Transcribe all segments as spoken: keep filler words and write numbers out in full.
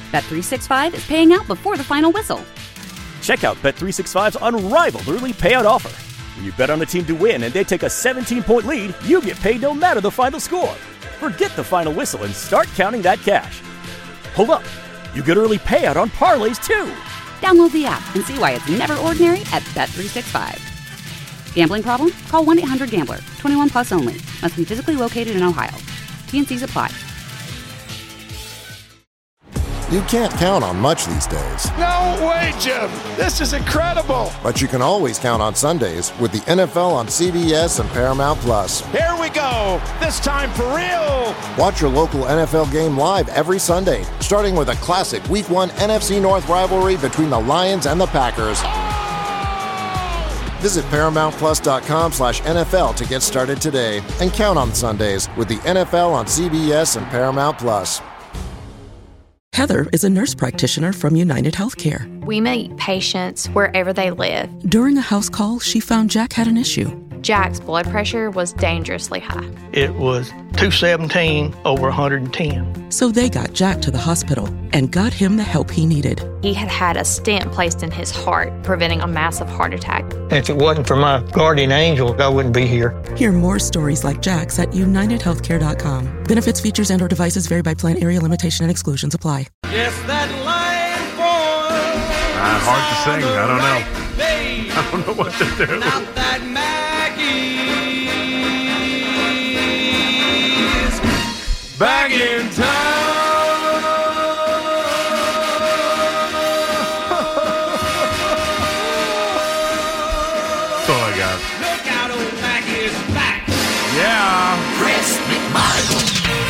Bet three sixty-five is paying out before the final whistle. Check out Bet three sixty-five's unrivaled early payout offer. When you bet on a team to win and they take a seventeen-point lead, you get paid no matter the final score. Forget the final whistle and start counting that cash. Hold up. You get early payout on parlays, too. Download the app and see why it's never ordinary at Bet three sixty-five. Gambling problem? Call one eight hundred gambler. twenty-one plus only. Must be physically located in Ohio. T N Cs apply. You can't count on much these days. No way, Jim. This is incredible. But you can always count on Sundays with the N F L on C B S and Paramount Plus. Here we go. This time for real. Watch your local N F L game live every Sunday, starting with a classic Week one N F C North rivalry between the Lions and the Packers. Visit ParamountPlus.com slash NFL to get started today and count on Sundays with the N F L on C B S and Paramount Plus. Heather is a nurse practitioner from United Healthcare. We meet patients wherever they live. During a house call, she found Jack had an issue. Jack's blood pressure was dangerously high. It was two seventeen over one hundred ten. So they got Jack to the hospital and got him the help he needed. He had had a stent placed in his heart, preventing a massive heart attack. If it wasn't for my guardian angel, I wouldn't be here. Hear more stories like Jack's at United Healthcare dot com. Benefits, features, and or devices vary by plan, area, limitation, and exclusions apply. Yes, that line boy. Uh, hard to sing. I don't know. I don't know what to do. Not that Maggie's back in town. That's all I got. Look out, old Maggie's back. Yeah. Chris McMichael.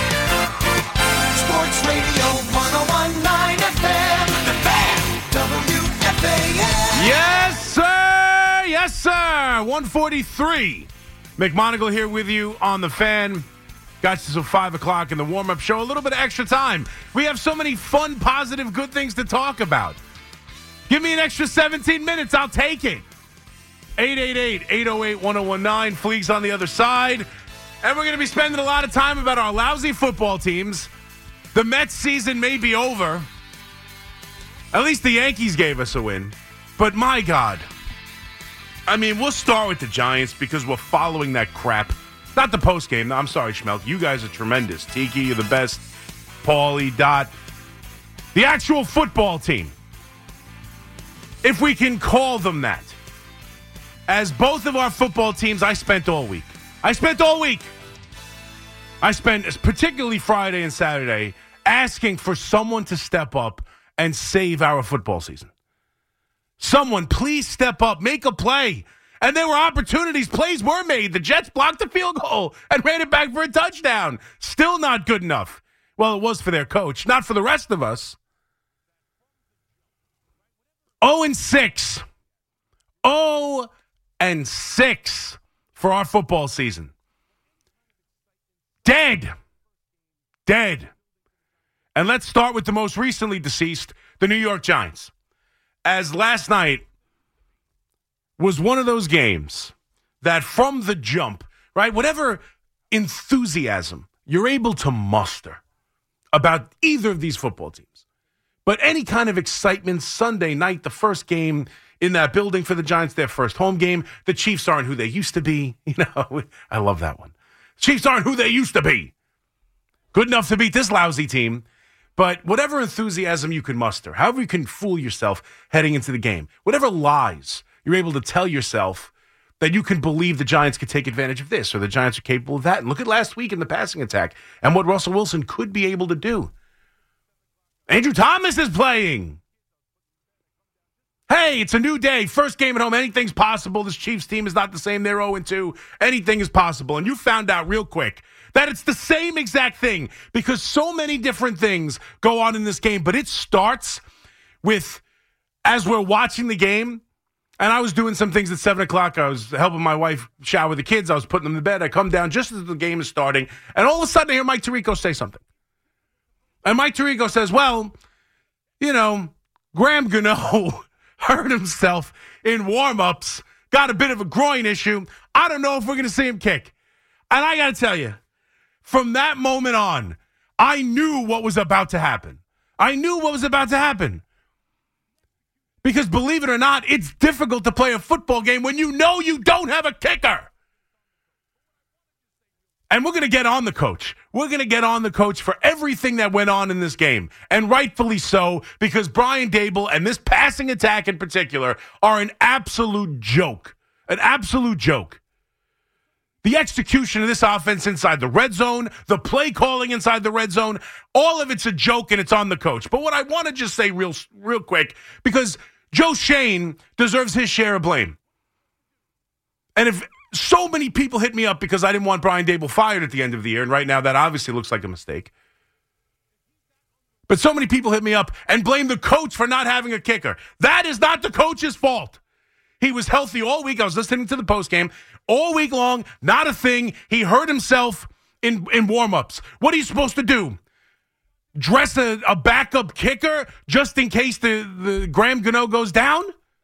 Sports Radio one oh one point nine F M. The Fan. W F A N. Yes, sir. Yes, sir. one forty-three. McMonagle here with you on The Fan. Got you till five o'clock in the warm-up show. A little bit of extra time. We have so many fun, positive, good things to talk about. Give me an extra seventeen minutes. I'll take it. eight eight eight, eight oh eight, one oh one nine. Fleeg's on the other side. And we're going to be spending a lot of time about our lousy football teams. The Mets season may be over. At least the Yankees gave us a win. But my God. I mean, we'll start with the Giants because we're following that crap. Not the postgame. No, I'm sorry, Schmelk. You guys are tremendous. Tiki, you're the best. Paulie, Dot. The actual football team. If we can call them that. As both of our football teams, I spent all week. I spent all week. I spent, particularly Friday and Saturday, asking for someone to step up and save our football season. Someone, please step up, make a play. And there were opportunities. Plays were made. The Jets blocked the field goal and ran it back for a touchdown. Still not good enough. Well, it was for their coach, not for the rest of us. oh and six. oh and six for our football season. Dead. Dead. And let's start with the most recently deceased, the New York Giants. As last night was one of those games that from the jump, right, whatever enthusiasm you're able to muster about either of these football teams, but any kind of excitement Sunday night, the first game in that building for the Giants, their first home game, the Chiefs aren't who they used to be. You know, I love that one. Chiefs aren't who they used to be. Good enough to beat this lousy team. But whatever enthusiasm you can muster, however you can fool yourself heading into the game, whatever lies you're able to tell yourself that you can believe the Giants could take advantage of this or the Giants are capable of that. And look at last week in the passing attack and what Russell Wilson could be able to do. Andrew Thomas is playing. Hey, it's a new day. First game at home. Anything's possible. This Chiefs team is not the same. They're oh and two. Anything is possible. And you found out real quick that it's the same exact thing because so many different things go on in this game. But it starts with, as we're watching the game, and I was doing some things at seven o'clock. I was helping my wife shower the kids. I was putting them to bed. I come down just as the game is starting. And all of a sudden I hear Mike Tirico say something. And Mike Tirico says, well, you know, Graham Gano hurt himself in warm-ups, got a bit of a groin issue. I don't know if we're going to see him kick. And I got to tell you, from that moment on, I knew what was about to happen. I knew what was about to happen. Because believe it or not, it's difficult to play a football game when you know you don't have a kicker. And we're going to get on the coach. We're going to get on the coach for everything that went on in this game. And rightfully so, because Brian Daboll and this passing attack in particular are an absolute joke. An absolute joke. The execution of this offense inside the red zone, the play calling inside the red zone, all of it's a joke and it's on the coach. But what I want to just say real, real quick, because Joe Schoen deserves his share of blame. And if so many people hit me up because I didn't want Brian Daboll fired at the end of the year, and right now that obviously looks like a mistake. But so many people hit me up and blame the coach for not having a kicker. That is not the coach's fault. He was healthy all week. I was listening to the postgame. All week long, not a thing. He hurt himself in, in warm-ups. What are you supposed to do? Dress a, a backup kicker just in case the, the Graham Gano goes down?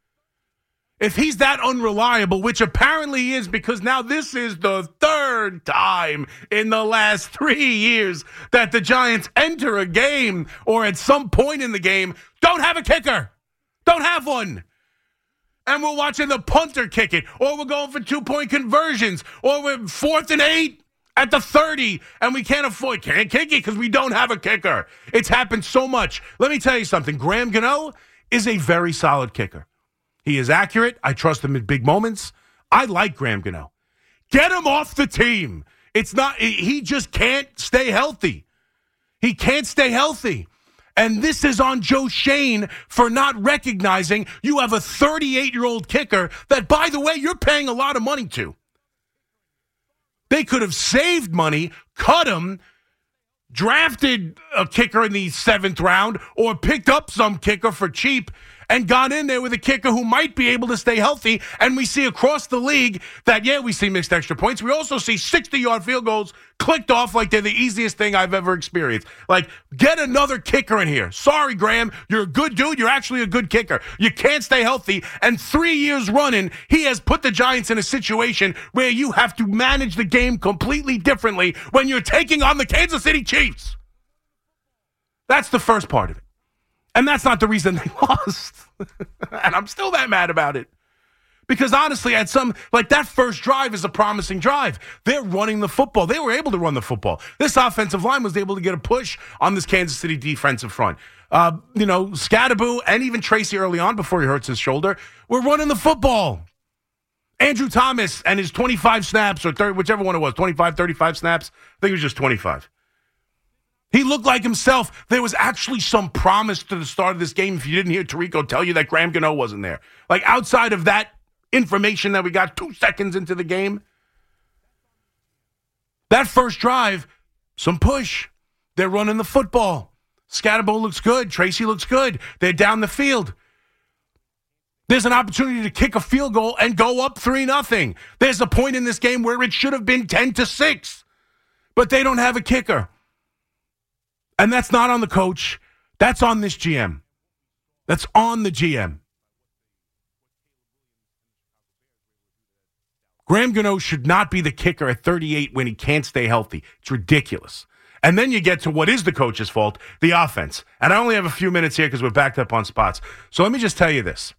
If he's that unreliable, which apparently he is, because now this is the third time in the last three years that the Giants enter a game or at some point in the game don't have a kicker. Don't have one. And we're watching the punter kick it, or we're going for two-point conversions, or we're fourth and eight at the thirty, and we can't afford, can't kick it because we don't have a kicker. It's happened so much. Let me tell you something. Graham Gano is a very solid kicker. He is accurate. I trust him in big moments. I like Graham Gano. Get him off the team. It's not, he just can't stay healthy. He can't stay healthy. And this is on Joe Schoen for not recognizing you have a thirty-eight-year-old kicker that, by the way, you're paying a lot of money to. They could have saved money, cut him, drafted a kicker in the seventh round, or picked up some kicker for cheap and gone in there with a kicker who might be able to stay healthy. And we see across the league that, yeah, we see missed extra points. We also see sixty-yard field goals clicked off like they're the easiest thing I've ever experienced. Like, get another kicker in here. Sorry, Graham. You're a good dude. You're actually a good kicker. You can't stay healthy. And three years running, he has put the Giants in a situation where you have to manage the game completely differently when you're taking on the Kansas City Chiefs. That's the first part of it. And that's not the reason they lost. And I'm still that mad about it. Because honestly, at some, like that first drive is a promising drive. They're running the football. They were able to run the football. This offensive line was able to get a push on this Kansas City defensive front. Uh, you know, Scadaboo and even Tracy early on before he hurts his shoulder were running the football. Andrew Thomas and his twenty-five snaps, or thirty, whichever one it was, twenty-five, thirty-five snaps. I think it was just twenty-five. He looked like himself. There was actually some promise to the start of this game if you didn't hear Tirico tell you that Graham Gano wasn't there. Like, outside of that information that we got two seconds into the game, that first drive, some push. They're running the football. Scadaboo looks good. Tracy looks good. They're down the field. There's an opportunity to kick a field goal and go up three nothing. There's a point in this game where it should have been ten to six, but they don't have a kicker. And that's not on the coach. That's on this G M. That's on the G M. Graham Gano should not be the kicker at thirty-eight when he can't stay healthy. It's ridiculous. And then you get to what is the coach's fault, the offense. And I only have a few minutes here because we're backed up on spots. So let me just tell you this.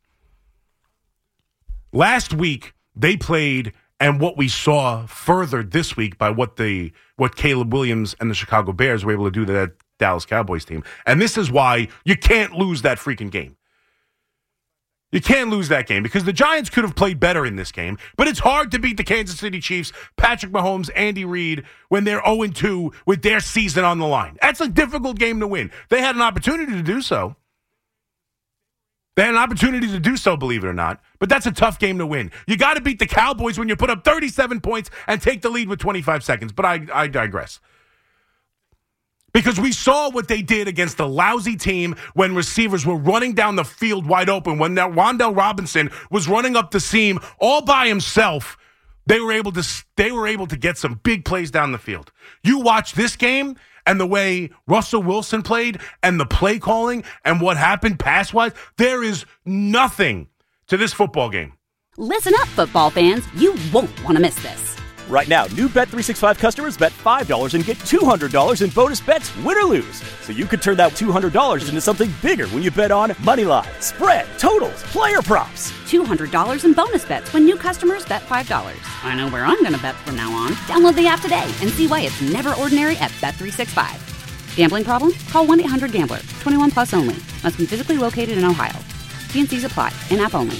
Last week, they played, and what we saw furthered this week by what the what Caleb Williams and the Chicago Bears were able to do to that Dallas Cowboys team. And this is why you can't lose that freaking game. You can't lose that game because the Giants could have played better in this game, but it's hard to beat the Kansas City Chiefs, Patrick Mahomes, Andy Reid, when they're oh and two with their season on the line. That's a difficult game to win. They had an opportunity to do so. They had an opportunity to do so, believe it or not, but that's a tough game to win. You got to beat the Cowboys when you put up thirty-seven points and take the lead with twenty-five seconds, but I, I digress. Because we saw what they did against a lousy team when receivers were running down the field wide open. When that Wan'Dale Robinson was running up the seam all by himself, they were able to they were able to get some big plays down the field. You watch this game and the way Russell Wilson played and the play calling and what happened pass-wise, there is nothing to this football game. Listen up, football fans. You won't want to miss this. Right now, new Bet three sixty-five customers bet five dollars and get two hundred dollars in bonus bets, win or lose. So you could turn that two hundred dollars into something bigger when you bet on money line, spread, totals, player props. two hundred dollars in bonus bets when new customers bet five dollars. I know where I'm going to bet from now on. Download the app today and see why it's never ordinary at Bet three sixty-five. Gambling problem? Call one eight hundred gambler. twenty-one plus only. Must be physically located in Ohio. T N Cs apply. In-app only.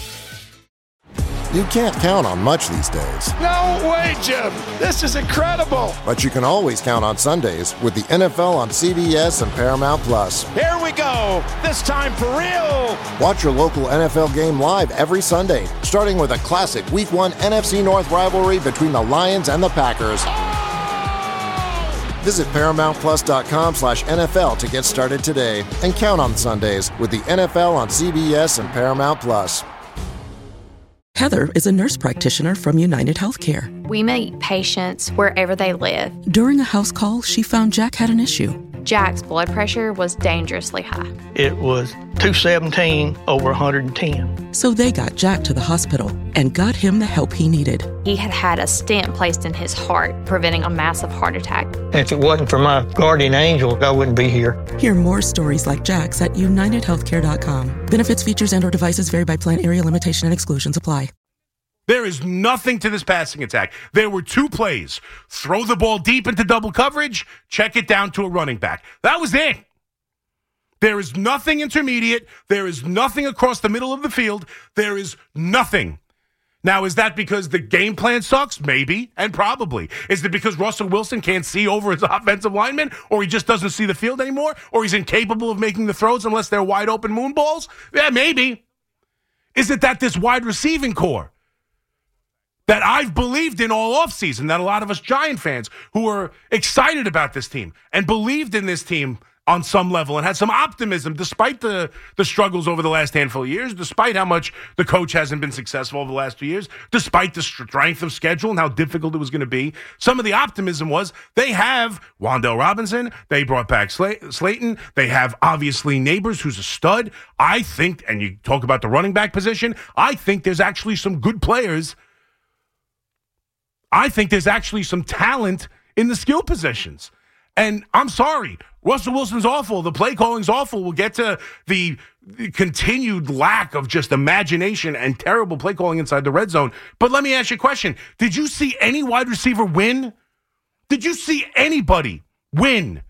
You can't count on much these days. No way, Jim. This is incredible. But you can always count on Sundays with the N F L on C B S and Paramount Plus. Here we go. This time for real. Watch your local N F L game live every Sunday, starting with a classic Week one N F C North rivalry between the Lions and the Packers. Visit ParamountPlus.com slash NFL to get started today and count on Sundays with the N F L on C B S and Paramount Plus. Heather is a nurse practitioner from United Healthcare. We meet patients wherever they live. During a house call, she found Jack had an issue. Jack's blood pressure was dangerously high. It was two seventeen over one hundred ten. So they got Jack to the hospital and got him the help he needed. He had had a stent placed in his heart, preventing a massive heart attack. If it wasn't for my guardian angel, I wouldn't be here. Hear more stories like Jack's at United Healthcare dot com. Benefits, features, and or devices vary by plan, area, limitation, and exclusions apply. There is nothing to this passing attack. There were two plays. Throw the ball deep into double coverage, check it down to a running back. That was it. There is nothing intermediate. There is nothing across the middle of the field. There is nothing. Now, is that because the game plan sucks? Maybe, and probably. Is it because Russell Wilson can't see over his offensive lineman, or he just doesn't see the field anymore, or he's incapable of making the throws unless they're wide open moon balls? Yeah, maybe. Is it that this wide receiving core that I've believed in all offseason, that a lot of us Giant fans who are excited about this team and believed in this team on some level and had some optimism despite the, the struggles over the last handful of years, despite how much the coach hasn't been successful over the last few years, despite the strength of schedule and how difficult it was going to be. Some of the optimism was they have Wan'Dale Robinson. They brought back Slay- Slayton. They have, obviously, Neighbors, who's a stud. I think, and you talk about the running back position, I think there's actually some good players. I think there's actually some talent in the skill positions. And I'm sorry, Russell Wilson's awful. The play calling's awful. We'll get to the, the continued lack of just imagination and terrible play calling inside the red zone. But let me ask you a question. Did you see any wide receiver win? Did you see anybody win?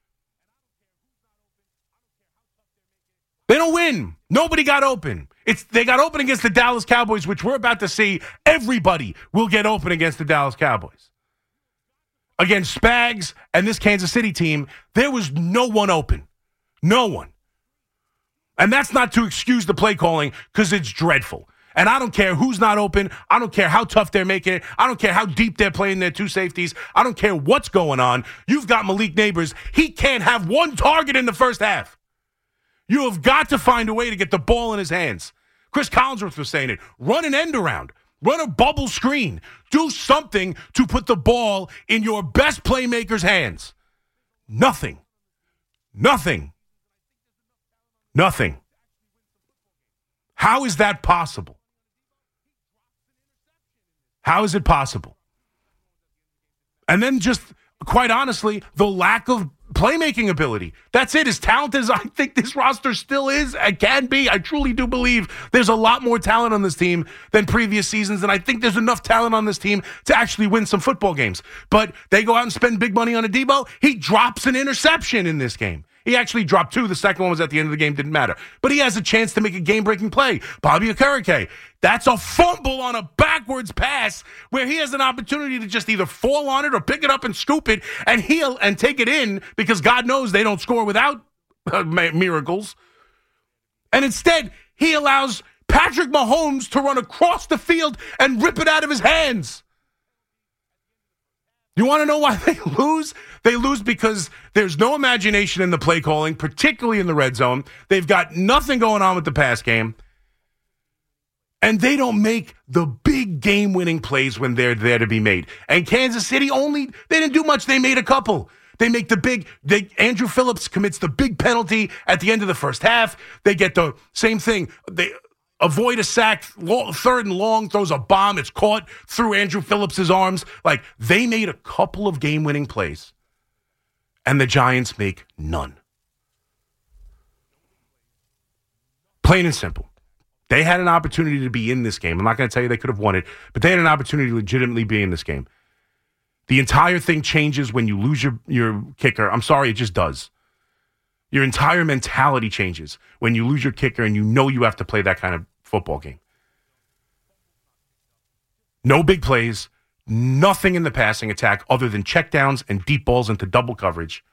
They don't win. Nobody got open. It's they got open against the Dallas Cowboys, which we're about to see. Everybody will get open against the Dallas Cowboys. Against Spags and this Kansas City team, there was no one open. No one. And that's not to excuse the play calling because it's dreadful. And I don't care who's not open. I don't care how tough they're making it. I don't care how deep they're playing their two safeties. I don't care what's going on. You've got Malik Neighbors. He can't have one target in the first half. You have got to find a way to get the ball in his hands. Chris Collinsworth was saying it. Run an end around. Run a bubble screen. Do something to put the ball in your best playmaker's hands. Nothing. Nothing. Nothing. How is that possible? How is it possible? And then just, quite honestly, the lack of playmaking ability. That's it. As talented as I think this roster still is and can be, I truly do believe there's a lot more talent on this team than previous seasons, and I think there's enough talent on this team to actually win some football games. But they go out and spend big money on Adebo. He drops an interception in this game. He actually dropped two. The second one was at the end of the game. Didn't matter. But he has a chance to make a game-breaking play. Bobby Okereke. That's a fumble on a backwards pass where he has an opportunity to just either fall on it or pick it up and scoop it and heal and take it in because God knows they don't score without uh, miracles. And instead, he allows Patrick Mahomes to run across the field and rip it out of his hands. You want to know why they lose? They lose because there's no imagination in the play calling, particularly in the red zone. They've got nothing going on with the pass game. And they don't make the big game-winning plays when they're there to be made. And Kansas City only, they didn't do much. They made a couple. They make the big, they, Andrew Phillips commits the big penalty at the end of the first half. They get the same thing. They avoid a sack, third and long, throws a bomb. It's caught through Andrew Phillips's arms. Like, they made a couple of game-winning plays, and the Giants make none. Plain and simple. They had an opportunity to be in this game. I'm not going to tell you they could have won it, but they had an opportunity to legitimately be in this game. The entire thing changes when you lose your, your kicker. I'm sorry, it just does. Your entire mentality changes when you lose your kicker and you know you have to play that kind of football game. No big plays, nothing in the passing attack other than checkdowns and deep balls into double coverage.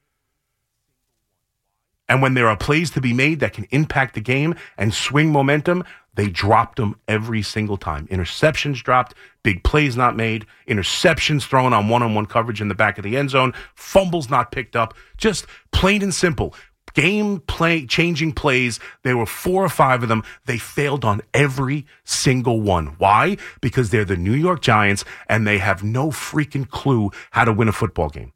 And when there are plays to be made that can impact the game and swing momentum, they dropped them every single time. Interceptions dropped, big plays not made, interceptions thrown on one-on-one coverage in the back of the end zone, fumbles not picked up, just plain and simple. Game play changing plays. There were four or five of them. They failed on every single one. Why? Because they're the New York Giants and they have no freaking clue how to win a football game.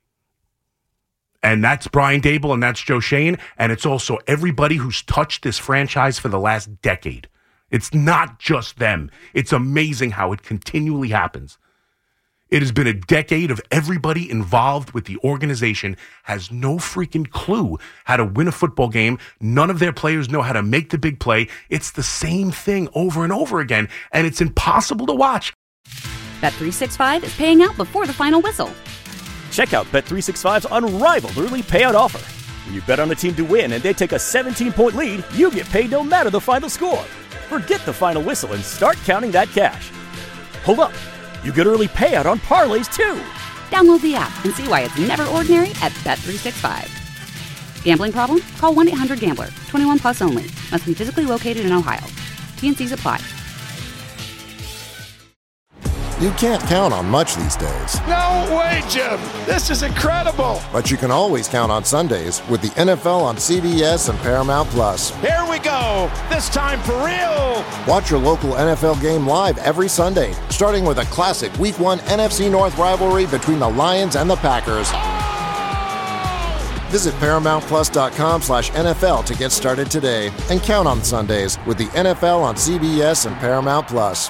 And that's Brian Daboll and that's Joe Schoen. And it's also everybody who's touched this franchise for the last decade. It's not just them. It's amazing how it continually happens. It has been a decade of everybody involved with the organization has no freaking clue how to win a football game. None of their players know how to make the big play. It's the same thing over and over again, and it's impossible to watch. Bet three sixty-five is paying out before the final whistle. Check out Bet three sixty-five's unrivaled early payout offer. When you bet on a team to win and they take a seventeen-point lead, you get paid no matter the final score. Forget the final whistle and start counting that cash. Hold up. You get early payout on parlays, too. Download the app and see why it's never ordinary at Bet three sixty-five. Gambling problem? Call one eight hundred gambler. twenty-one plus only. Must be physically located in Ohio. T N Cs apply. You can't count on much these days. No way, Jim. This is incredible. But you can always count on Sundays with the N F L on C B S and Paramount Plus. Here we go. This time for real. Watch your local N F L game live every Sunday, starting with a classic Week one N F C North rivalry between the Lions and the Packers. Oh! Visit ParamountPlus.com slash NFL to get started today and count on Sundays with the N F L on C B S and Paramount Plus.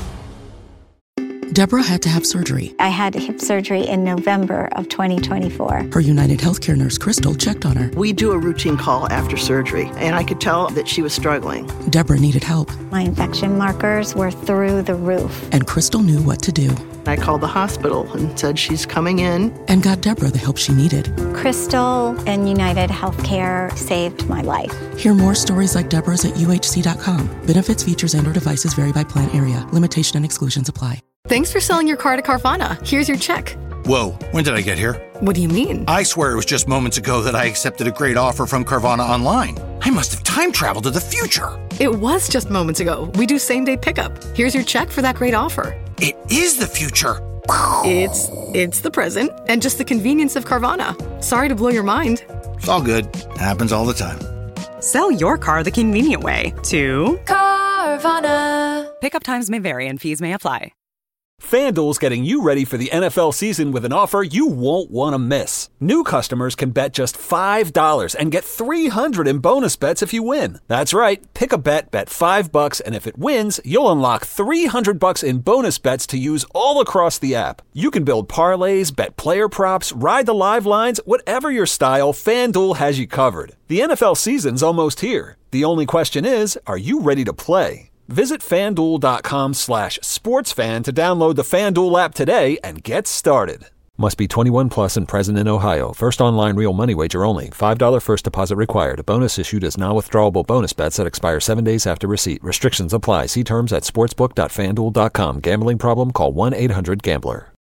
Deborah had to have surgery. I had hip surgery in November of twenty twenty-four. Her United Healthcare nurse, Crystal, checked on her. We do a routine call after surgery, and I could tell that she was struggling. Deborah needed help. My infection markers were through the roof. And Crystal knew what to do. I called the hospital and said she's coming in. And got Deborah the help she needed. Crystal and United Healthcare saved my life. Hear more stories like Deborah's at U H C dot com. Benefits, features, and or devices vary by plan area. Limitation and exclusions apply. Thanks for selling your car to Carvana. Here's your check. Whoa, when did I get here? What do you mean? I swear it was just moments ago that I accepted a great offer from Carvana online. I must have time traveled to the future. It was just moments ago. We do same-day pickup. Here's your check for that great offer. It is the future. It's it's the present and just the convenience of Carvana. Sorry to blow your mind. It's all good. Happens all the time. Sell your car the convenient way to Carvana. Pickup times may vary and fees may apply. FanDuel's getting you ready for the N F L season with an offer you won't want to miss. New customers can bet just five dollars and get three hundred dollars in bonus bets if you win. That's right. Pick a bet, bet five bucks, and if it wins, you'll unlock three hundred bucks in bonus bets to use all across the app. You can build parlays, bet player props, ride the live lines, whatever your style, FanDuel has you covered. The N F L season's almost here. The only question is, are you ready to play? Visit FanDuel.com slash sportsfan to download the FanDuel app today and get started. Must be twenty-one plus and present in Ohio. First online real money wager only. five dollars first deposit required. A bonus issued as non-withdrawable bonus bets that expire seven days after receipt. Restrictions apply. See terms at sportsbook dot fan duel dot com. Gambling problem? Call one eight hundred gambler.